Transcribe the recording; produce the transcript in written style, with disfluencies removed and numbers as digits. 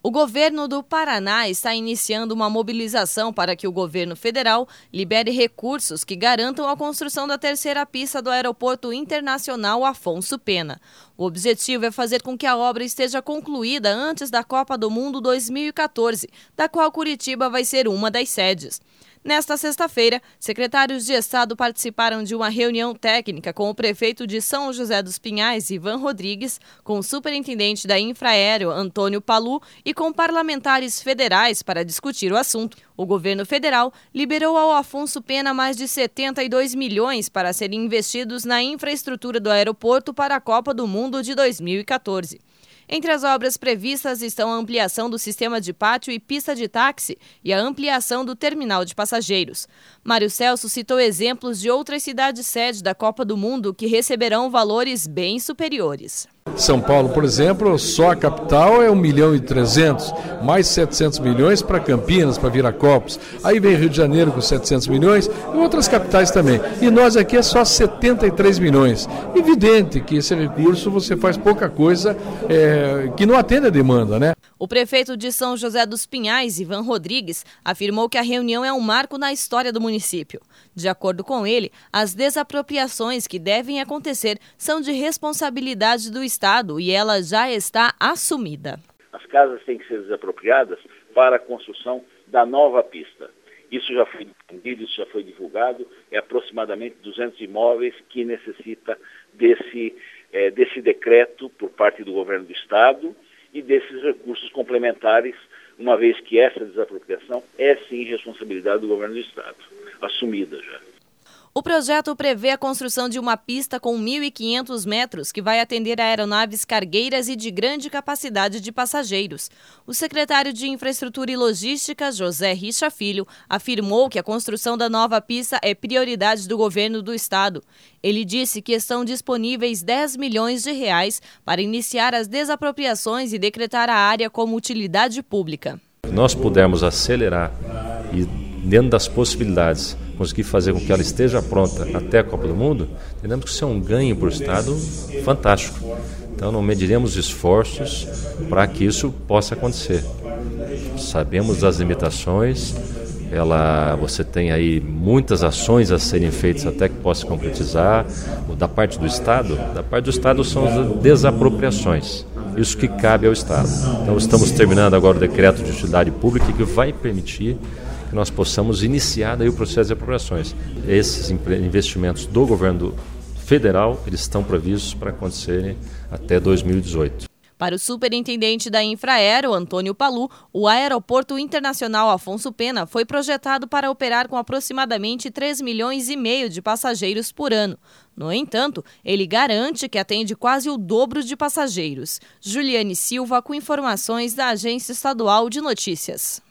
O governo do Paraná está iniciando uma mobilização para que o governo federal libere recursos que garantam a construção da terceira pista do Aeroporto Internacional Afonso Pena. O objetivo é fazer com que a obra esteja concluída antes da Copa do Mundo 2014, da qual Curitiba vai ser uma das sedes. Nesta sexta-feira, secretários de Estado participaram de uma reunião técnica com o prefeito de São José dos Pinhais, Ivan Rodrigues, com o superintendente da Infraero, Antônio Palu, e com parlamentares federais para discutir o assunto. O governo federal liberou ao Afonso Pena mais de 72 milhões para serem investidos na infraestrutura do aeroporto para a Copa do Mundo de 2014. Entre as obras previstas estão a ampliação do sistema de pátio e pista de táxi e a ampliação do terminal de passageiros. Mário Celso citou exemplos de outras cidades sede da Copa do Mundo que receberão valores bem superiores. São Paulo, por exemplo, só a capital é 1.300.000, mais 700 milhões para Campinas, para Viracopos. Aí vem Rio de Janeiro com 700 milhões e outras capitais também. E nós aqui é só 73 milhões. Evidente que esse recurso você faz pouca coisa que não atende a demanda, né? O prefeito de São José dos Pinhais, Ivan Rodrigues, afirmou que a reunião é um marco na história do município. De acordo com ele, as desapropriações que devem acontecer são de responsabilidade do Estado e ela já está assumida. As casas têm que ser desapropriadas para a construção da nova pista. Isso já foi entendido, isso já foi divulgado, é aproximadamente 200 imóveis que necessita desse decreto por parte do governo do Estado e desses recursos complementares, uma vez que essa desapropriação é sim responsabilidade do governo do Estado, assumida já. O projeto prevê a construção de uma pista com 1.500 metros que vai atender a aeronaves cargueiras e de grande capacidade de passageiros. O secretário de Infraestrutura e Logística, José Richa Filho, afirmou que a construção da nova pista é prioridade do governo do estado. Ele disse que estão disponíveis 10 milhões de reais para iniciar as desapropriações e decretar a área como utilidade pública. Se nós pudermos acelerar e, dentro das possibilidades, conseguir fazer com que ela esteja pronta até a Copa do Mundo, entendemos que isso é um ganho para o Estado fantástico. Então não mediremos esforços para que isso possa acontecer. Sabemos das limitações, você tem aí muitas ações a serem feitas até que possa concretizar. Da parte do Estado são as desapropriações. Isso que cabe ao Estado. Então estamos terminando agora o decreto de utilidade pública que vai permitir que nós possamos iniciar daí o processo de apropriações. Esses investimentos do governo federal, eles estão previstos para acontecerem até 2018. Para o superintendente da Infraero, Antônio Palu, o Aeroporto Internacional Afonso Pena foi projetado para operar com aproximadamente 3,5 milhões de passageiros por ano. No entanto, ele garante que atende quase o dobro de passageiros. Juliane Silva, com informações da Agência Estadual de Notícias.